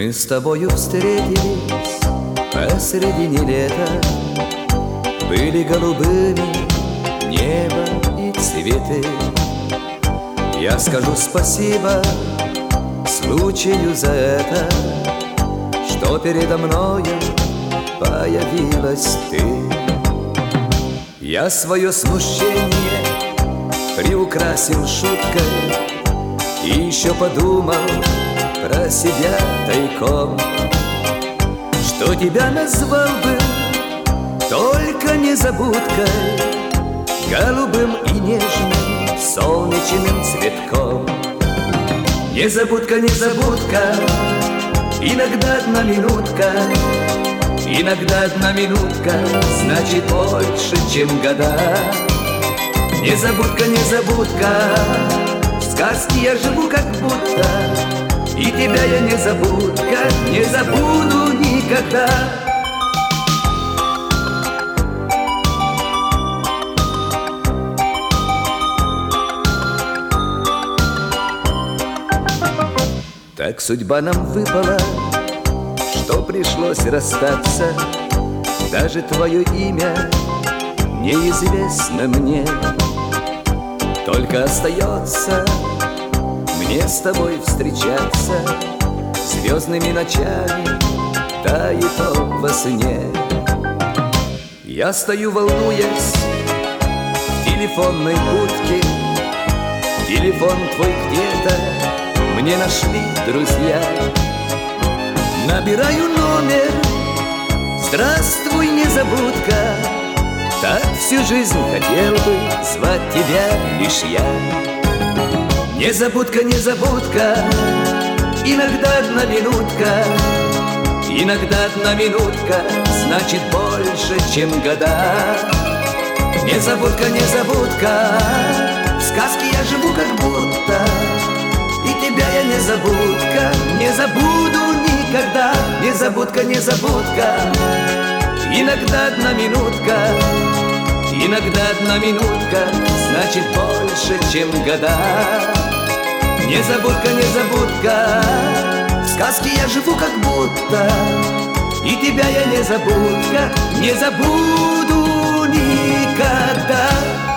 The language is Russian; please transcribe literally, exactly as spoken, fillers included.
Мы с тобою встретились посредине лета. Были голубыми небо и цветы. Я скажу спасибо случаю за это, что передо мною появилась ты. Я свое смущение приукрасил шуткой и еще подумал про себя тайком, что тебя назвал бы только незабудкой, голубым и нежным солнечным цветком. Незабудка, незабудка, иногда одна минутка, иногда одна минутка значит больше, чем года. Незабудка, незабудка, в сказке я живу как будто, и тебя я не забудка, не забуду никогда. Так судьба нам выпала, что пришлось расстаться. Даже твое имя неизвестно мне. Только остается мне с тобой встречаться звездными ночами, да и то во сне. Я стою, волнуясь, в телефонной будке. Телефон твой где-то мне нашли друзья. Набираю номер. Здравствуй, незабудка. Так всю жизнь хотел бы звать тебя лишь я. Незабудка, незабудка, иногда одна минутка, иногда одна минутка значит больше, чем года. Незабудка, незабудка, в сказке я живу как будто, и тебя я не забудка, не забуду никогда. Незабудка, незабудка, иногда одна минутка, иногда одна минутка значит больше, чем года. Незабудка, незабудка, в сказке я живу как будто, и тебя я не забудка, не забуду никогда.